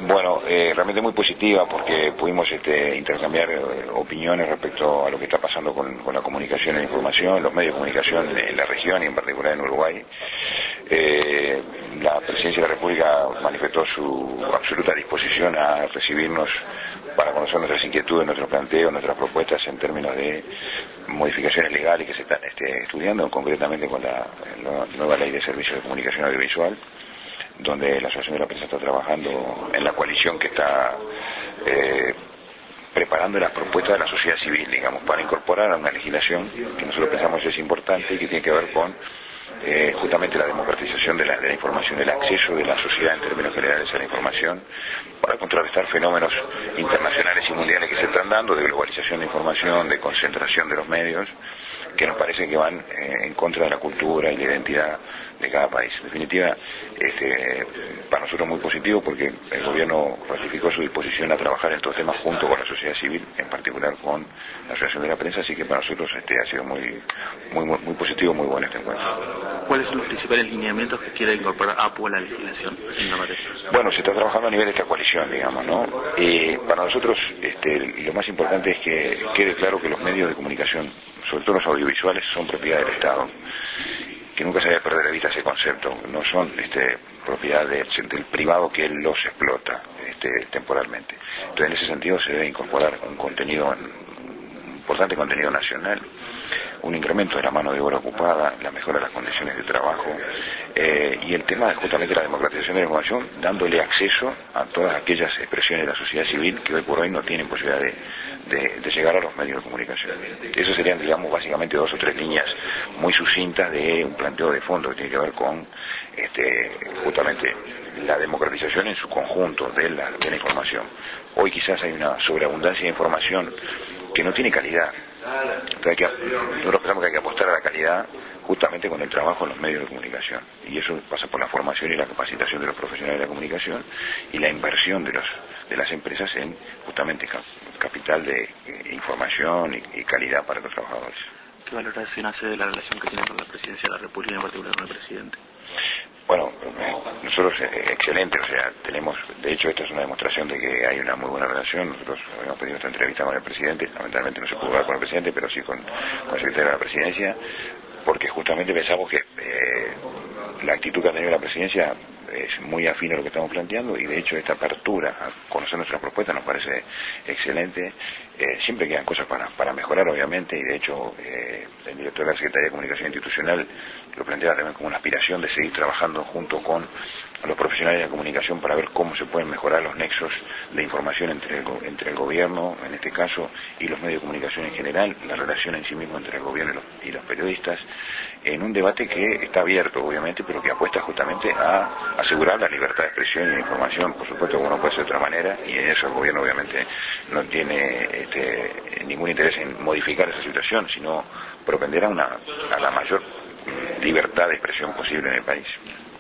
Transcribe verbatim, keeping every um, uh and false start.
Bueno, eh, realmente muy positiva porque pudimos este, intercambiar eh, opiniones respecto a lo que está pasando con, con la comunicación e la información, los medios de comunicación en la región y en particular en Uruguay. Eh, la Presidencia de la República manifestó su absoluta disposición a recibirnos para conocer nuestras inquietudes, nuestros planteos, nuestras propuestas en términos de modificaciones legales que se están este, estudiando, concretamente con la, la nueva ley de servicios de comunicación audiovisual, donde la Asociación de la Prensa está trabajando en la coalición que está eh, preparando las propuestas de la sociedad civil, digamos, para incorporar a una legislación que nosotros pensamos es importante y que tiene que ver con eh, justamente la democratización de la, de la información, el acceso de la sociedad en términos generales a la información, para contrarrestar fenómenos internacionales y mundiales que se están dando de globalización de información, de concentración de los medios, que nos parece que van eh, en contra de la cultura y la identidad de cada país. En definitiva, este, para nosotros muy positivo porque el gobierno ratificó su disposición a trabajar en estos temas junto con la sociedad civil, en particular con la Asociación de la Prensa, así que para nosotros este, ha sido muy, muy, muy, muy positivo, muy bueno este encuentro. ¿Cuáles son los principales lineamientos que quiere incorporar A P U a la legislación en la materia? Bueno, se está trabajando a nivel de esta coalición, digamos, ¿no? Y para nosotros este, lo más importante es que quede claro que los medios de comunicación, sobre todo los audiovisuales, son propiedad del Estado. Que nunca se debe perder de vista ese concepto. No son este, propiedad de, del privado que él los explota este, temporalmente. Entonces, en ese sentido, se debe incorporar un contenido, un importante contenido nacional, un incremento de la mano de obra ocupada, la mejora de las condiciones de trabajo eh, y el tema de justamente la democratización de la información, dándole acceso a todas aquellas expresiones de la sociedad civil que hoy por hoy no tienen posibilidad de, de, de llegar a los medios de comunicación. Esas serían, digamos, básicamente dos o tres líneas muy sucintas de un planteo de fondo que tiene que ver con este, justamente la democratización en su conjunto de la, de la información. Hoy quizás hay una sobreabundancia de información que no tiene calidad. Entonces hay que, nosotros pensamos que hay que apostar a la calidad justamente con el trabajo en los medios de comunicación, y eso pasa por la formación y la capacitación de los profesionales de la comunicación y la inversión de los de las empresas en justamente capital de información y, y calidad para los trabajadores. ¿Qué valoración hace de la relación que tiene con la Presidencia de la República, en particular con el presidente? Bueno, nosotros eh, excelente, o sea, tenemos, de hecho esta es una demostración de que hay una muy buena relación. Nosotros habíamos pedido esta entrevista con el presidente, lamentablemente no se pudo dar con el presidente, pero sí con, con el secretario de la Presidencia, porque justamente pensamos que eh, la actitud que ha tenido la Presidencia es muy afín a lo que estamos planteando, y de hecho esta apertura a conocer nuestras propuestas nos parece excelente. Eh, siempre quedan cosas para, para mejorar, obviamente, y de hecho eh, el director de la Secretaría de Comunicación Institucional lo plantea también como una aspiración de seguir trabajando junto con los profesionales de la comunicación para ver cómo se pueden mejorar los nexos de información entre el, entre el gobierno, en este caso, y los medios de comunicación en general, la relación en sí mismo entre el gobierno y los, y los periodistas, en un debate que está abierto, obviamente, pero que apuesta justamente a asegurar la libertad de expresión y de información, por supuesto, como no puede ser de otra manera, y en eso el gobierno obviamente no tiene este, ningún interés en modificar esa situación, sino propender a, una, a la mayor libertad de expresión posible en el país.